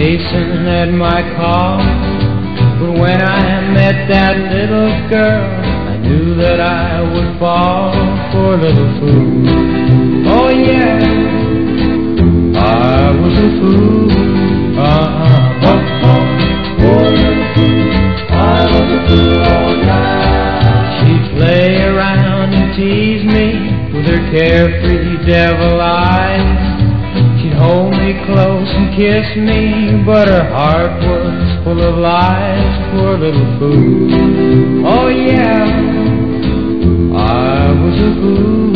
chasing at my call. But when I met that little girl, I knew that I would fall for a little fool. Oh yeah, I was a fool. She'd play around and tease me with her carefree devil eyes. She'd hold me close and kiss me, but her heart was full of lies. Poor little fool. Oh yeah, I was a fool.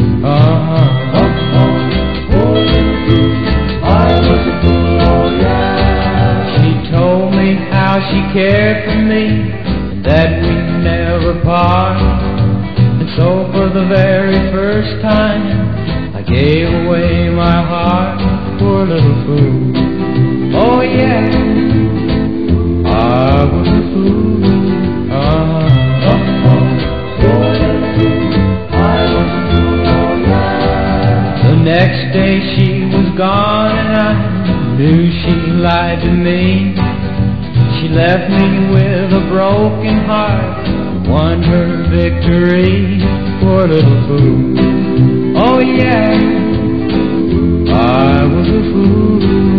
Poor little fool. I was a fool. Oh yeah. She told me how she cared for me, and that we'd never part. And so for the very first time, I gave away my heart. Poor little fool. Oh yeah, I was a fool. Poor little fool. I was a fool. Oh yeah. The next day she was gone, and I knew she lied to me. She left me with a broken heart, won her victory. Poor little fool. Oh yeah, I was a fool.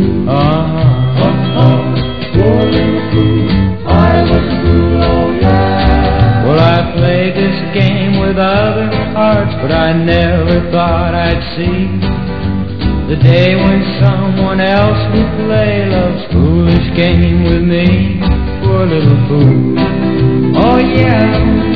Poor little fool. I was a fool. Oh yeah. Well, I played this game with other hearts, but I never thought I'd see the day when someone else would play love's foolish game with me. Poor little fool. Oh yeah.